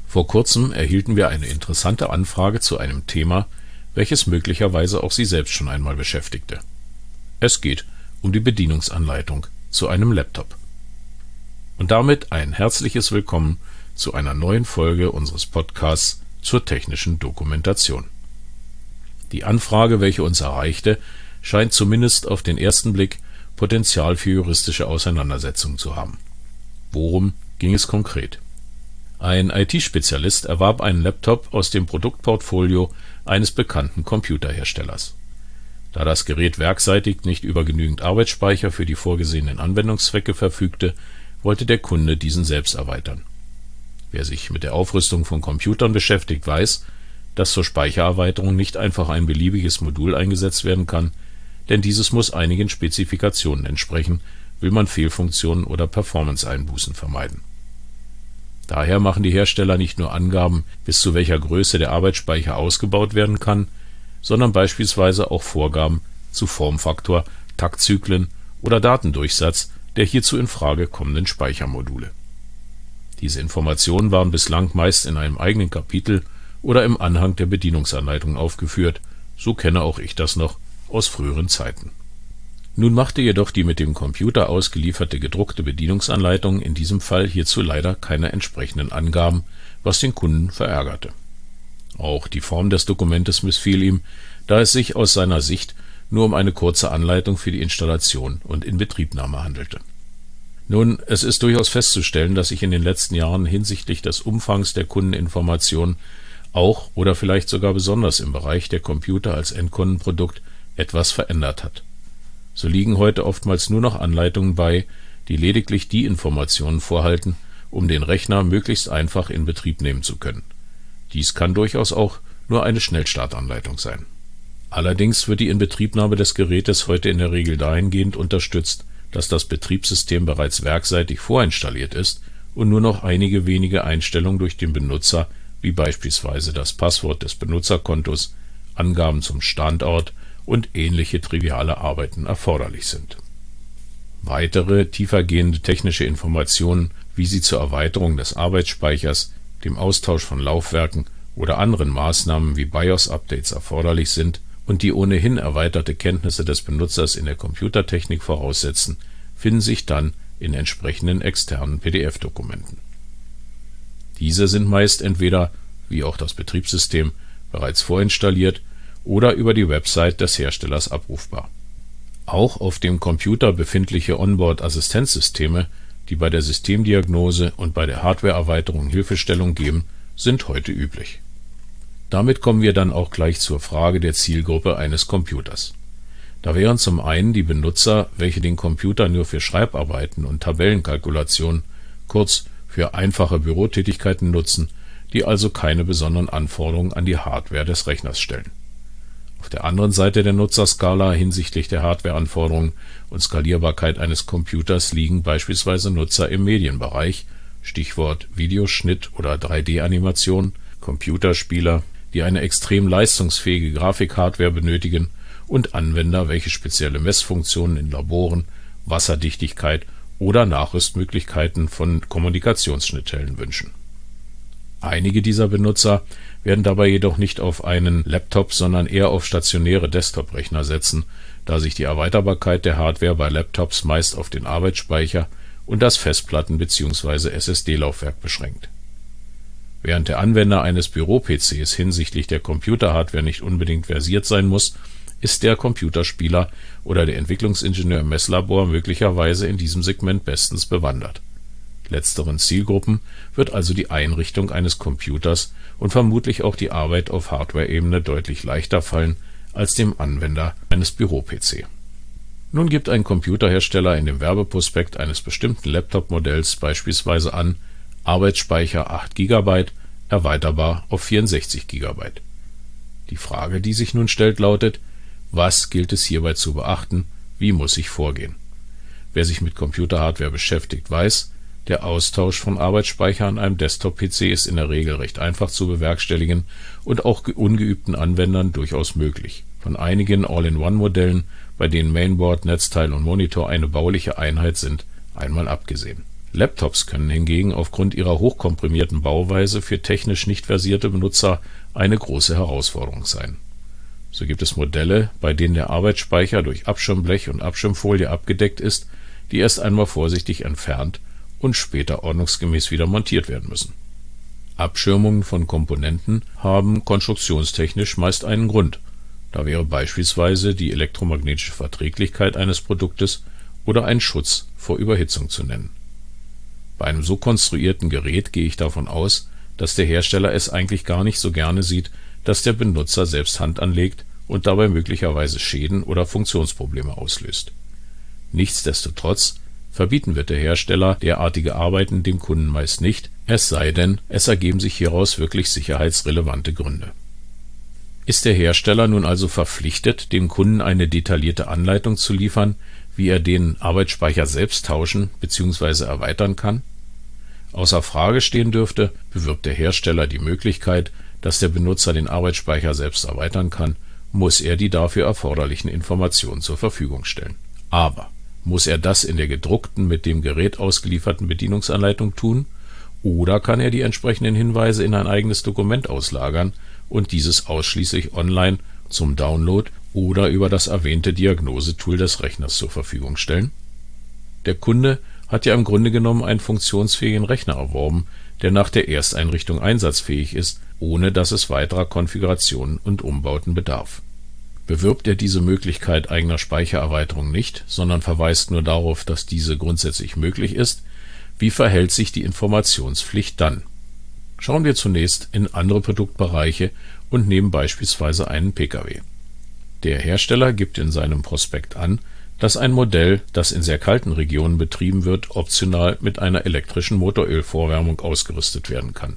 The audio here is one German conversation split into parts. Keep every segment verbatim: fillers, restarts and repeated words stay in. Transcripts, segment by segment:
Vor kurzem erhielten wir eine interessante Anfrage zu einem Thema, welches möglicherweise auch Sie selbst schon einmal beschäftigte. Es geht um die Bedienungsanleitung zu einem Laptop. Und damit ein herzliches Willkommen zu einer neuen Folge unseres Podcasts zur technischen Dokumentation. Die Anfrage, welche uns erreichte, scheint zumindest auf den ersten Blick Potenzial für juristische Auseinandersetzungen zu haben. Worum ging es konkret? Ein I T-Spezialist erwarb einen Laptop aus dem Produktportfolio eines bekannten Computerherstellers. Da das Gerät werkseitig nicht über genügend Arbeitsspeicher für die vorgesehenen Anwendungszwecke verfügte, wollte der Kunde diesen selbst erweitern. Wer sich mit der Aufrüstung von Computern beschäftigt, weiß, dass zur Speichererweiterung nicht einfach ein beliebiges Modul eingesetzt werden kann, denn dieses muss einigen Spezifikationen entsprechen, will man Fehlfunktionen oder Performance-Einbußen vermeiden. Daher machen die Hersteller nicht nur Angaben, bis zu welcher Größe der Arbeitsspeicher ausgebaut werden kann, sondern beispielsweise auch Vorgaben zu Formfaktor, Taktzyklen oder Datendurchsatz der hierzu in Frage kommenden Speichermodule. Diese Informationen waren bislang meist in einem eigenen Kapitel oder im Anhang der Bedienungsanleitung aufgeführt, so kenne auch ich das noch aus früheren Zeiten. Nun machte jedoch die mit dem Computer ausgelieferte gedruckte Bedienungsanleitung in diesem Fall hierzu leider keine entsprechenden Angaben, was den Kunden verärgerte. Auch die Form des Dokumentes missfiel ihm, da es sich aus seiner Sicht nur um eine kurze Anleitung für die Installation und Inbetriebnahme handelte. Nun, es ist durchaus festzustellen, dass sich in den letzten Jahren hinsichtlich des Umfangs der Kundeninformationen auch oder vielleicht sogar besonders im Bereich der Computer als Endkundenprodukt etwas verändert hat. So liegen heute oftmals nur noch Anleitungen bei, die lediglich die Informationen vorhalten, um den Rechner möglichst einfach in Betrieb nehmen zu können. Dies kann durchaus auch nur eine Schnellstartanleitung sein. Allerdings wird die Inbetriebnahme des Gerätes heute in der Regel dahingehend unterstützt, dass das Betriebssystem bereits werkseitig vorinstalliert ist und nur noch einige wenige Einstellungen durch den Benutzer, wie beispielsweise das Passwort des Benutzerkontos, Angaben zum Standort und ähnliche triviale Arbeiten erforderlich sind. Weitere tiefergehende technische Informationen, wie sie zur Erweiterung des Arbeitsspeichers, dem Austausch von Laufwerken oder anderen Maßnahmen wie BIOS-Updates erforderlich sind und die ohnehin erweiterte Kenntnisse des Benutzers in der Computertechnik voraussetzen, finden sich dann in entsprechenden externen P D F-Dokumenten. Diese sind meist entweder, wie auch das Betriebssystem, bereits vorinstalliert oder über die Website des Herstellers abrufbar. Auch auf dem Computer befindliche Onboard-Assistenzsysteme, die bei der Systemdiagnose und bei der Hardwareerweiterung Hilfestellung geben, sind heute üblich. Damit kommen wir dann auch gleich zur Frage der Zielgruppe eines Computers. Da wären zum einen die Benutzer, welche den Computer nur für Schreibarbeiten und Tabellenkalkulationen, kurz für einfache Bürotätigkeiten nutzen, die also keine besonderen Anforderungen an die Hardware des Rechners stellen. Auf der anderen Seite der Nutzerskala hinsichtlich der Hardwareanforderungen und Skalierbarkeit eines Computers liegen beispielsweise Nutzer im Medienbereich, Stichwort Videoschnitt oder drei D Animation, Computerspieler, die eine extrem leistungsfähige Grafikhardware benötigen und Anwender, welche spezielle Messfunktionen in Laboren, Wasserdichtigkeit oder Nachrüstmöglichkeiten von Kommunikationsschnittstellen wünschen. Einige dieser Benutzer werden dabei jedoch nicht auf einen Laptop, sondern eher auf stationäre Desktop-Rechner setzen, da sich die Erweiterbarkeit der Hardware bei Laptops meist auf den Arbeitsspeicher und das Festplatten- bzw. S S D-Laufwerk beschränkt. Während der Anwender eines Büro-P Cs hinsichtlich der Computerhardware nicht unbedingt versiert sein muss, ist der Computerspieler oder der Entwicklungsingenieur im Messlabor möglicherweise in diesem Segment bestens bewandert. Letzteren Zielgruppen wird also die Einrichtung eines Computers und vermutlich auch die Arbeit auf Hardware-Ebene deutlich leichter fallen als dem Anwender eines Büro-P C. Nun gibt ein Computerhersteller in dem Werbeprospekt eines bestimmten Laptop-Modells beispielsweise an, Arbeitsspeicher acht Gigabyte, erweiterbar auf vierundsechzig Gigabyte. Die Frage, die sich nun stellt, lautet: Was gilt es hierbei zu beachten? Wie muss ich vorgehen? Wer sich mit Computerhardware beschäftigt, weiß, der Austausch von Arbeitsspeicher an einem Desktop-P C ist in der Regel recht einfach zu bewerkstelligen und auch ungeübten Anwendern durchaus möglich. Von einigen All-in-One-Modellen, bei denen Mainboard, Netzteil und Monitor eine bauliche Einheit sind, einmal abgesehen. Laptops können hingegen aufgrund ihrer hochkomprimierten Bauweise für technisch nicht versierte Benutzer eine große Herausforderung sein. So gibt es Modelle, bei denen der Arbeitsspeicher durch Abschirmblech und Abschirmfolie abgedeckt ist, die erst einmal vorsichtig entfernt und später ordnungsgemäß wieder montiert werden müssen. Abschirmungen von Komponenten haben konstruktionstechnisch meist einen Grund. Da wäre beispielsweise die elektromagnetische Verträglichkeit eines Produktes oder ein Schutz vor Überhitzung zu nennen. Bei einem so konstruierten Gerät gehe ich davon aus, dass der Hersteller es eigentlich gar nicht so gerne sieht, dass der Benutzer selbst Hand anlegt und dabei möglicherweise Schäden oder Funktionsprobleme auslöst. Nichtsdestotrotz verbieten wird der Hersteller derartige Arbeiten dem Kunden meist nicht, es sei denn, es ergeben sich hieraus wirklich sicherheitsrelevante Gründe. Ist der Hersteller nun also verpflichtet, dem Kunden eine detaillierte Anleitung zu liefern, wie er den Arbeitsspeicher selbst tauschen bzw. erweitern kann? Außer Frage stehen dürfte, bewirbt der Hersteller die Möglichkeit, dass der Benutzer den Arbeitsspeicher selbst erweitern kann, muss er die dafür erforderlichen Informationen zur Verfügung stellen. Aber muss er das in der gedruckten, mit dem Gerät ausgelieferten Bedienungsanleitung tun, oder kann er die entsprechenden Hinweise in ein eigenes Dokument auslagern und dieses ausschließlich online zum Download oder über das erwähnte Diagnosetool des Rechners zur Verfügung stellen? Der Kunde hat ja im Grunde genommen einen funktionsfähigen Rechner erworben, der nach der Ersteinrichtung einsatzfähig ist, ohne dass es weiterer Konfigurationen und Umbauten bedarf. Bewirbt er diese Möglichkeit eigener Speichererweiterung nicht, sondern verweist nur darauf, dass diese grundsätzlich möglich ist, wie verhält sich die Informationspflicht dann? Schauen wir zunächst in andere Produktbereiche und nehmen beispielsweise einen Pkw. Der Hersteller gibt in seinem Prospekt an, dass ein Modell, das in sehr kalten Regionen betrieben wird, optional mit einer elektrischen Motorölvorwärmung ausgerüstet werden kann.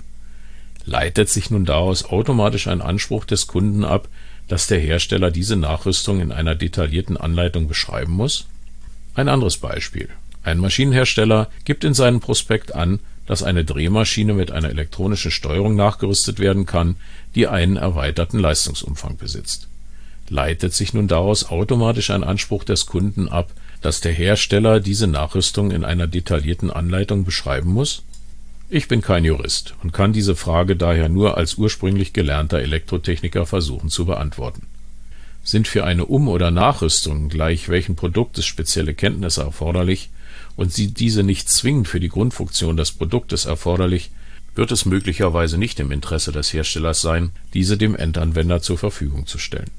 Leitet sich nun daraus automatisch ein Anspruch des Kunden ab, dass der Hersteller diese Nachrüstung in einer detaillierten Anleitung beschreiben muss? Ein anderes Beispiel. Ein Maschinenhersteller gibt in seinem Prospekt an, dass eine Drehmaschine mit einer elektronischen Steuerung nachgerüstet werden kann, die einen erweiterten Leistungsumfang besitzt. Leitet sich nun daraus automatisch ein Anspruch des Kunden ab, dass der Hersteller diese Nachrüstung in einer detaillierten Anleitung beschreiben muss? Ich bin kein Jurist und kann diese Frage daher nur als ursprünglich gelernter Elektrotechniker versuchen zu beantworten. Sind für eine Um- oder Nachrüstung gleich welchen Produktes spezielle Kenntnisse erforderlich und sind diese nicht zwingend für die Grundfunktion des Produktes erforderlich, wird es möglicherweise nicht im Interesse des Herstellers sein, diese dem Endanwender zur Verfügung zu stellen.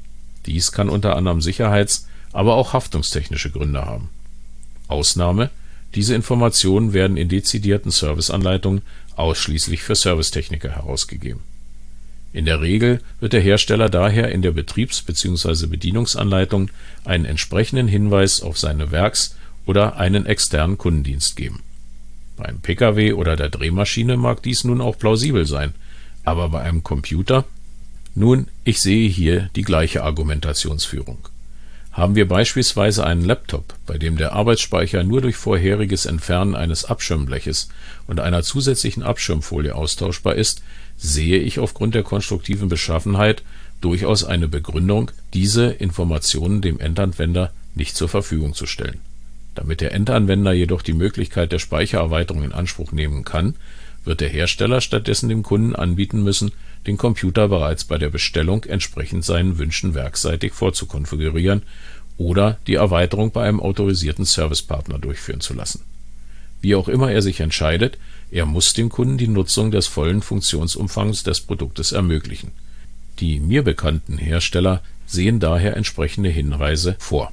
Dies kann unter anderem sicherheits-, aber auch haftungstechnische Gründe haben. Ausnahme: Diese Informationen werden in dezidierten Serviceanleitungen ausschließlich für Servicetechniker herausgegeben. In der Regel wird der Hersteller daher in der Betriebs- bzw. Bedienungsanleitung einen entsprechenden Hinweis auf seine Werks- oder einen externen Kundendienst geben. Beim Pkw oder der Drehmaschine mag dies nun auch plausibel sein, aber bei einem Computer? Nun, ich sehe hier die gleiche Argumentationsführung. Haben wir beispielsweise einen Laptop, bei dem der Arbeitsspeicher nur durch vorheriges Entfernen eines Abschirmbleches und einer zusätzlichen Abschirmfolie austauschbar ist, sehe ich aufgrund der konstruktiven Beschaffenheit durchaus eine Begründung, diese Informationen dem Endanwender nicht zur Verfügung zu stellen. Damit der Endanwender jedoch die Möglichkeit der Speichererweiterung in Anspruch nehmen kann, wird der Hersteller stattdessen dem Kunden anbieten müssen, den Computer bereits bei der Bestellung entsprechend seinen Wünschen werksseitig vorzukonfigurieren oder die Erweiterung bei einem autorisierten Servicepartner durchführen zu lassen. Wie auch immer er sich entscheidet, er muss dem Kunden die Nutzung des vollen Funktionsumfangs des Produktes ermöglichen. Die mir bekannten Hersteller sehen daher entsprechende Hinweise vor.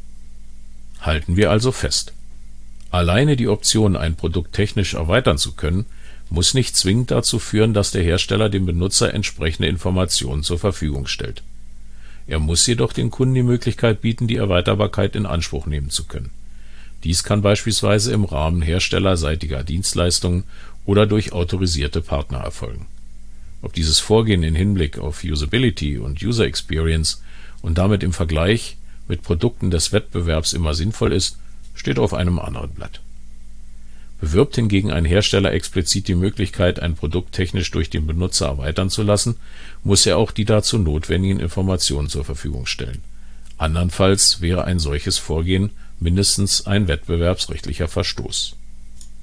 Halten wir also fest: Alleine die Option, ein Produkt technisch erweitern zu können, muss nicht zwingend dazu führen, dass der Hersteller dem Benutzer entsprechende Informationen zur Verfügung stellt. Er muss jedoch dem Kunden die Möglichkeit bieten, die Erweiterbarkeit in Anspruch nehmen zu können. Dies kann beispielsweise im Rahmen herstellerseitiger Dienstleistungen oder durch autorisierte Partner erfolgen. Ob dieses Vorgehen in Hinblick auf Usability und User Experience und damit im Vergleich mit Produkten des Wettbewerbs immer sinnvoll ist, steht auf einem anderen Blatt. Bewirbt hingegen ein Hersteller explizit die Möglichkeit, ein Produkt technisch durch den Benutzer erweitern zu lassen, muss er auch die dazu notwendigen Informationen zur Verfügung stellen. Andernfalls wäre ein solches Vorgehen mindestens ein wettbewerbsrechtlicher Verstoß.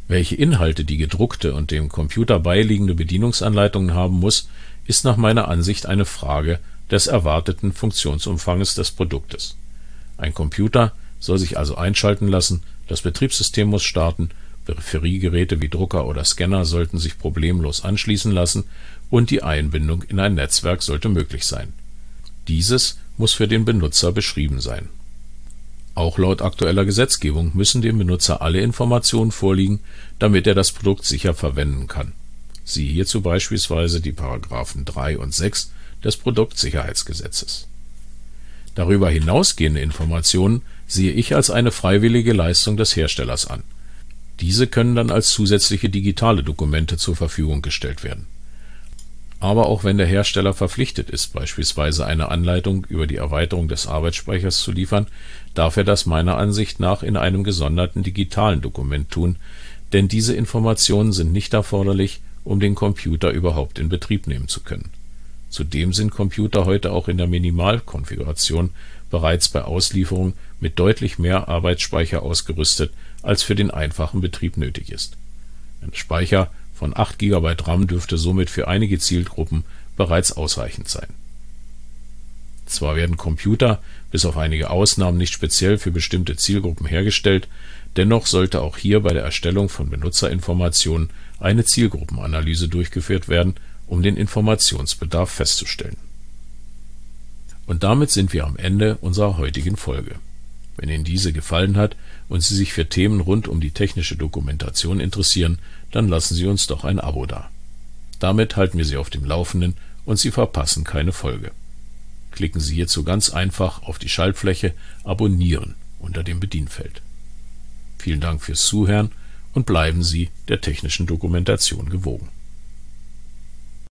Welche Inhalte die gedruckte und dem Computer beiliegende Bedienungsanleitung haben muss, ist nach meiner Ansicht eine Frage des erwarteten Funktionsumfanges des Produktes. Ein Computer soll sich also einschalten lassen, das Betriebssystem muss starten, Peripheriegeräte wie Drucker oder Scanner sollten sich problemlos anschließen lassen und die Einbindung in ein Netzwerk sollte möglich sein. Dieses muss für den Benutzer beschrieben sein. Auch laut aktueller Gesetzgebung müssen dem Benutzer alle Informationen vorliegen, damit er das Produkt sicher verwenden kann. Siehe hierzu beispielsweise die Paragraphen drei und sechs des Produktsicherheitsgesetzes. Darüber hinausgehende Informationen sehe ich als eine freiwillige Leistung des Herstellers an. Diese können dann als zusätzliche digitale Dokumente zur Verfügung gestellt werden. Aber auch wenn der Hersteller verpflichtet ist, beispielsweise eine Anleitung über die Erweiterung des Arbeitsspeichers zu liefern, darf er das meiner Ansicht nach in einem gesonderten digitalen Dokument tun, denn diese Informationen sind nicht erforderlich, um den Computer überhaupt in Betrieb nehmen zu können. Zudem sind Computer heute auch in der Minimalkonfiguration bereits bei Auslieferung mit deutlich mehr Arbeitsspeicher ausgerüstet, als für den einfachen Betrieb nötig ist. Ein Speicher von acht Gigabyte RAM dürfte somit für einige Zielgruppen bereits ausreichend sein. Zwar werden Computer bis auf einige Ausnahmen nicht speziell für bestimmte Zielgruppen hergestellt, dennoch sollte auch hier bei der Erstellung von Benutzerinformationen eine Zielgruppenanalyse durchgeführt werden, um den Informationsbedarf festzustellen. Und damit sind wir am Ende unserer heutigen Folge. Wenn Ihnen diese gefallen hat und Sie sich für Themen rund um die technische Dokumentation interessieren, dann lassen Sie uns doch ein Abo da. Damit halten wir Sie auf dem Laufenden und Sie verpassen keine Folge. Klicken Sie hierzu ganz einfach auf die Schaltfläche Abonnieren unter dem Bedienfeld. Vielen Dank fürs Zuhören und bleiben Sie der technischen Dokumentation gewogen.